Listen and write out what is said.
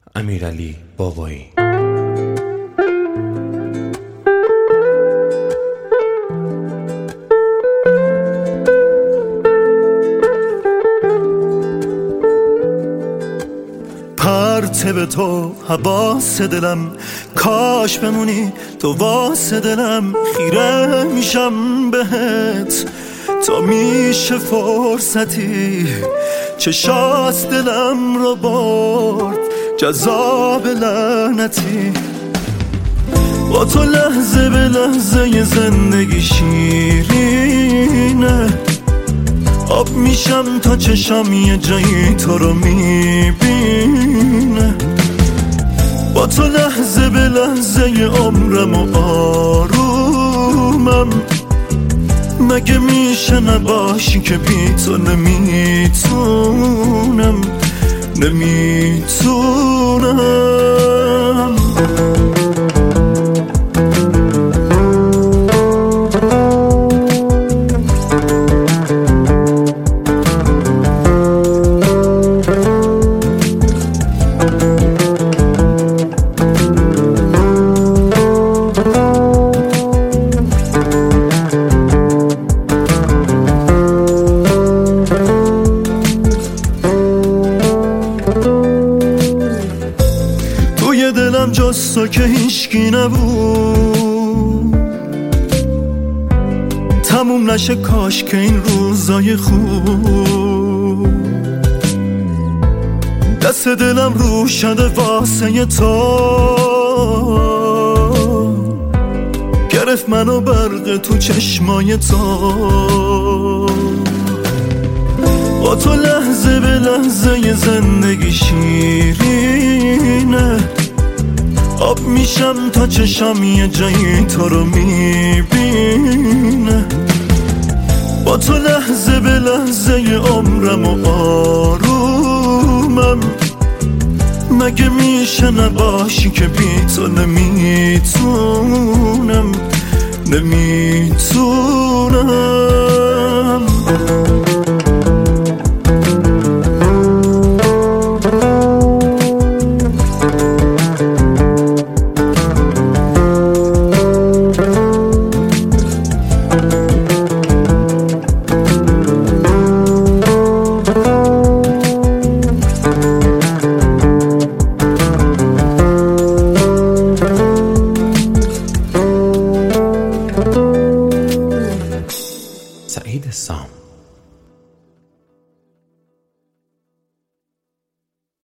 امیرعلی بابایی. پرتو تو حواس دلم، کاش بمونی تو واسه دلم. خیره میشم بهت تا میشه فرصتی، چشات دلم رو برد جذاب لعنتی. با تو لحظه به لحظه زندگی شیرینه، آب میشم تا چشم یه جایی تو رو میبینه. با تو لحظه به لحظه عمرم و آرومم، مگه میشه نباشی که بی تو نمیتونم. توی دلم جز تو که هیچکی نبود، تموم نشه کاش که این روزای خوب. دست دلم رو شده واسه تو، گرفت منو برق تو چشمای تو. با تو لحظه به لحظه زندگی شیرینه، آب میشم تا چشم یه جایی تو رو میبینه. با تو لحظه به لحظه عمرم و آرومم، مگه میشه نباشی که بی تو نمیتونم.